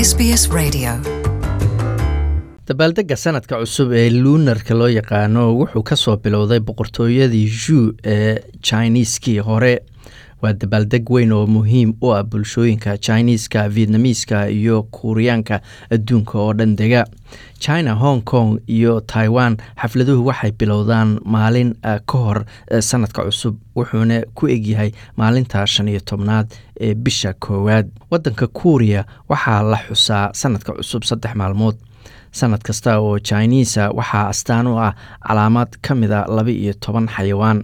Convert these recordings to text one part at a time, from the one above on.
SBS Radio. dabaaldega sanadka cusub ee lunarka loo yaqaano wuxuu ka soo bilowday boqortooyadii Zhou ee Chinese-kii hore. waa dabaaldeg weyn oo muhiim u ah bulshooyinka Chinese-ka, Vietnamese-ka iyo Koreaanka adduunka oo dhan dega. China, Hong Kong iyo Taiwan xafladuhu waxay bilowdaan maalin ka hor sanadka cusub, wuxuuna ku egyahay maalinta 15aad ee bisha koowaad. Wadanka Korea waxaa la xusaa sanadka cusub 3 maalmood. sanad kasta oo Chinese waxaa astaan u ah calaamad ka mid ah 12 xayawaan.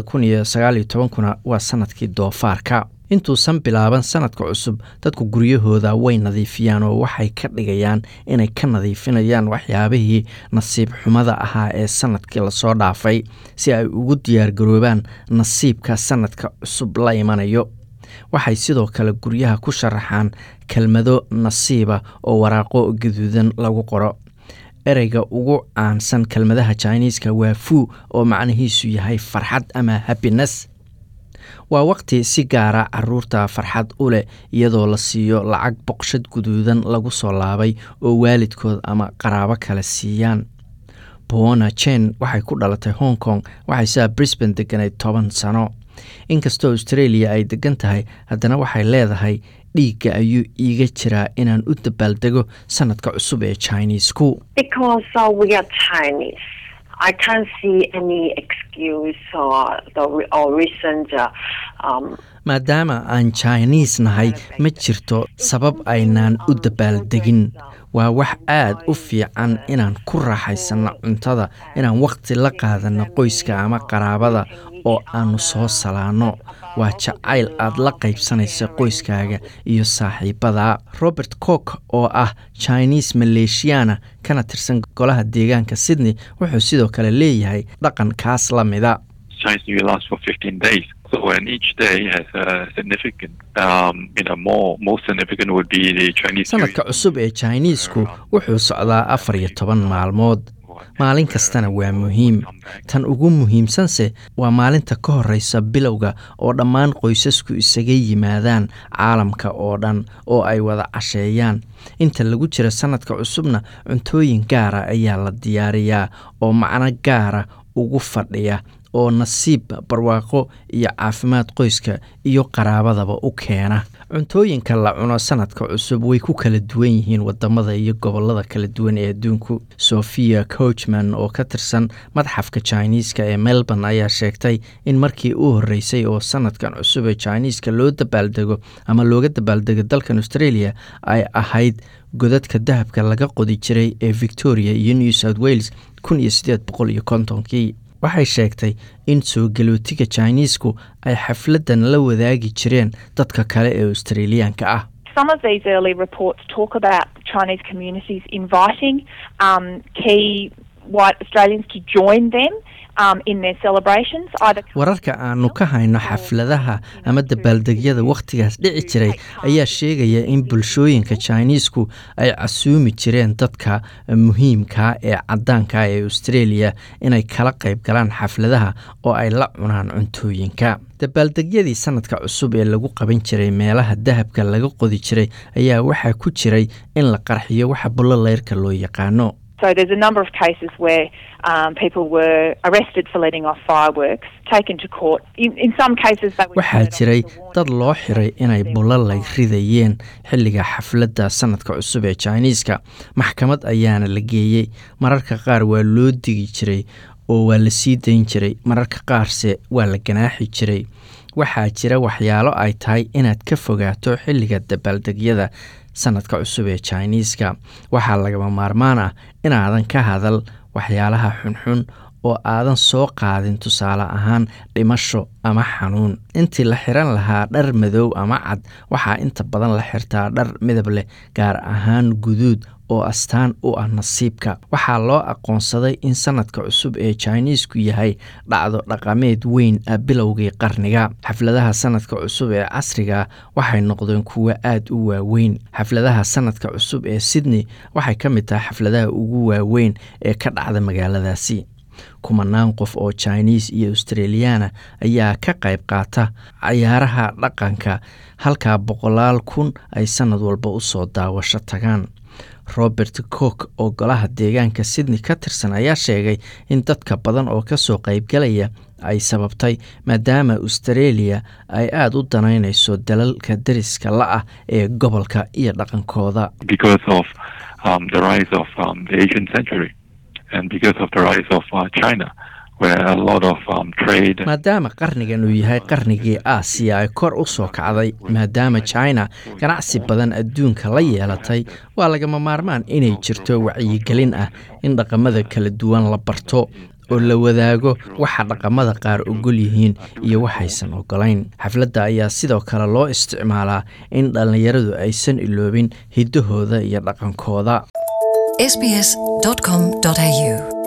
2019 waa sanadkii doofaarka. intuusan bilaaban sanadka cusub, dadku guryahooda way nadiifiyaan oo waxay ka dhigayaan inay ka nadiifinayaan waxyaabihii nasiib xumada ahaa ee sanadkii lasoo dhaafay si ay ugu diyaargaroobaan nasiibka sanadka cusub la imanayo. waxay sidoo kale guryaha ku sharaxaan kelmado nasiiba oo waraaqo gaduudan lagu qoro. ereyga ugu caansan kelmadaha Chinese-ka waa fu oo macnihiisu yahay farxad ama happiness. waa waqti si gaara caruurta farxad u leh iyadoo la siiyo lacag boqshad guduudan lagu soo laabay oo waalidkood ama qaraabo kale siiyaan. Bona Chen waxay ku dhalatay Hong Kong, waxay saa Brisbane deganay 10 sano. inkastoo Australia ay degan tahay, haddana waxay leedahay dhiigga ayuu iiga jiraa inaan u dabaaldego sanadka cusub ee Chinese-ku. Because we are Chinese, I can't see any excuse or reason. maadaama aan Chinese nahay, ma jirto sabab aynaan u dabaaldegin. waa wax aad u fiican inaan ku raaxaysano cuntada, inaan waqti la qaadano qoyska ama qaraabada oo aanu soo salaano. waa jacayl aad la qaybsanaysa qoyskaaga iyo saaxiibada. Robert Koch oo ah Chinese Malaysiana kana tirsan golaha deegaanka Sydney wuxuu sidoo kale leeyahay dhaqan kaas la mida. Chinese New Year lasts for 15 days. So and each day has a significant, more significant would be the Chinese New Year. sanadka cusub ee Chinese-ku wuxuu socdaa 14 maalmood. maalin kastana waa muhiim. tan ugu muhiimsanse waa maalinta ka horeysa bilowga oo dhammaan qoysasku isaga yimaadaan caalamka oo dhan oo ay wada casheeyaan. inta lagu jira sanadka cusubna cuntooyin gaara ayaa la diyaariyaa oo macno gaara ugu fadhiya oo nasiib, barwaaqo iyo caafimaad qoyska iyo qaraabadaba u keena. cuntooyinka la cuno sanadka cusub way ku kala duwan yihiin wadamada iyo gobolada kala duwan ee adduunku. Sophia Coachman oo ka tirsan madxafka Chinese-ka ee Melbourne ayaa sheegtay in markii u horeysay oo sanadkan cusub ee Chinese-ka loo dabaaldego ama looga dabaaldego dalkan Australia ay ahayd godadka dahabka laga qodi jiray ee Victoria iyo New South Wales 1850kii. waxay sheegtay in soo galootiga Chinese-ku ay xafladan la wadaagi jireen dadka kale ee Australiaanka ah. Some of these early reports talk about Chinese communities inviting key white Australians to join them in their celebrations. wararka aanu ka hayno xafladaha ama dabaaldegyada waqtigaas dhici jiray ayaa sheegaya in bulshooyinka Chinese-ku ay casuumi jireen dadka muhiimka ee cadaanka ee Australia inay kala qayb galaan xafladaha oo ay la cunaan cuntooyinka. dabaaldegyadii sanadka cusub ee lagu qaban jiray meelaha dahabka laga qodi jiray ayaa waxaa ku jiray in la qarxiyo waxa bullaleyrka loo yaqaano. So there's a number of cases where people were arrested for letting off fireworks, taken to court. In some cases they were waxaa jiray dad loo xiray inay bulalay ridayeen xilliga xafladda sanadka cusub ee Chinese-ka. maxkamad ayaana la geeyey. mararka qaar waa loo digi jiray oo waa la sii dayn jiray, mararka qaarse waa la ganaaxi jiray. waxaa jira waxyaalo ay tahay inaad ka fogaato xilliga dabaaldegyada sanadka cusub ee Chinese-ka. waxaa lagama maarmaan ah inaadan ka hadal waxyaalaha xunxun oo aadan soo qaadin, tusaale ahaan dhimasho ama xanuun. intii la xiran lahaa dhar madow ama cad, waxaa inta badan la xirtaa dhar midab leh, gaar ahaan guduud oo astaan u ah nasiibka. waxaa loo aqoonsaday in sanadka cusub ee Chinese-ku yahay dhacdo dhaqameed weyn bilowgii qarniga. xafladaha sanadka cusub ee casriga waxay noqdeen kuwo aad u waaweyn. xafladaha sanadka cusub ee Sydney waxay ka mid tahay xafladaha ugu waaweyn ee ka dhacda magaaladaasi. kumanaan qof oo Chinese iyo Australiana ayaa ka qayb qaata ciyaaraha dhaqanka halka 100,000 ay sanad walba u soo daawasho tagaan. Robert Cook oo golaha deegaanka Sydney ka tirsan ayaa sheegay in dadka badan oo ka soo qaybgalaya ay sababtay maadaama Australia ay aad u danaynayso dalalka deriska la ee gobolka iyo dhaqankooda. Because of the rise of the Asian century and because of the rise of China, where a lot of trade. maadaama qarnigan uu yahay qarnigii Aasiya ay kor u soo kacday maadaama China ganacsi badan adduunka la yeelatay waa lagama maarmaan inay jirto wacyigelin in dhaqamada kala duwan la barto oo la wadaago waxa dhaqamada qaar ogol yihiin iyo waxaysan ogolayn. Xafladda ayaa sidoo kale loo isticmaalaa in dhalinyaradu aysan iloobin hidahooda iyo dhaqankooda. sbs.com.au